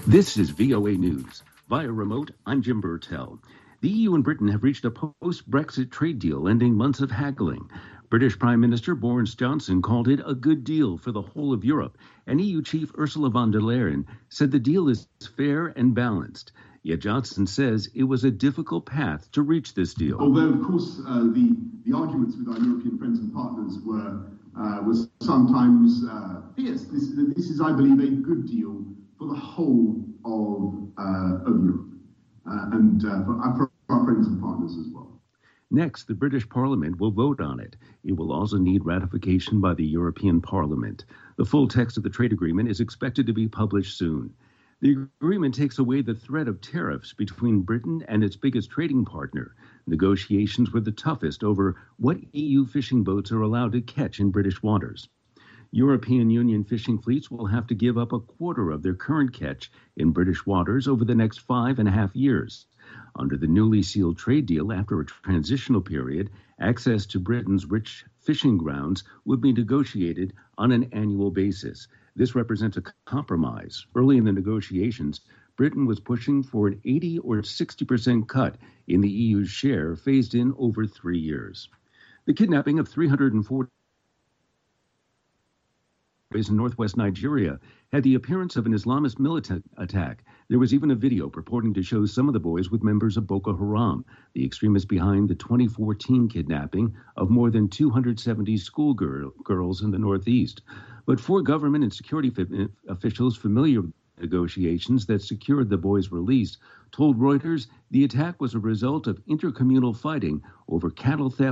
This is VOA News. Via remote, I'm Jim Burtell. The EU and Britain have reached a post-Brexit trade deal ending months of haggling. British Prime Minister Boris Johnson called it a good deal for the whole of Europe, and EU Chief Ursula von der Leyen said the deal is fair and balanced. Yet Johnson says it was a difficult path to reach this deal. Although, of course, the arguments with our European friends and partners were sometimes fierce. This is, I believe, a good deal for the whole of Europe and for our friends and partners as well. Next, the British Parliament will vote on it. It will also need ratification by the European Parliament. The full text of the trade agreement is expected to be published soon. The agreement takes away the threat of tariffs between Britain and its biggest trading partner. Negotiations were the toughest over what EU fishing boats are allowed to catch in British waters. European Union fishing fleets will have to give up a quarter of their current catch in British waters over the next 5.5 years. Under the newly sealed trade deal, after a transitional period, access to Britain's rich fishing grounds would be negotiated on an annual basis. This represents a compromise. Early in the negotiations, Britain was pushing for an 80 or 60% cut in the EU's share, phased in over 3 years. The kidnapping of 340 in northwest Nigeria had the appearance of an Islamist militant attack. There was even a video purporting to show some of the boys with members of Boko Haram, the extremists behind the 2014 kidnapping of more than 270 schoolgirls in the Northeast. But 4 government and security officials familiar with negotiations that secured the boys' release told Reuters the attack was a result of intercommunal fighting over cattle theft